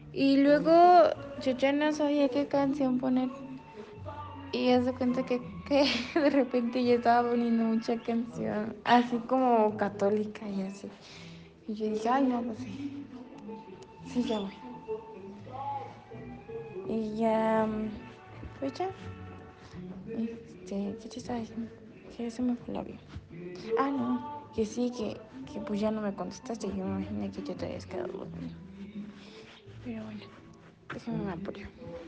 Y luego yo ya no sabía qué canción poner. Y haz de cuenta que de repente ya estaba poniendo mucha canción, así como católica y así. Y yo dije, ay, no, pues sí, sí, ya voy. Y ya, pues ya, ¿qué te estaba diciendo? Que se me fue el avión. Ah, no, que sí, que pues ya no me contestaste. Yo me imaginé que yo te habías quedado dormido. Pero bueno, déjame me apuro.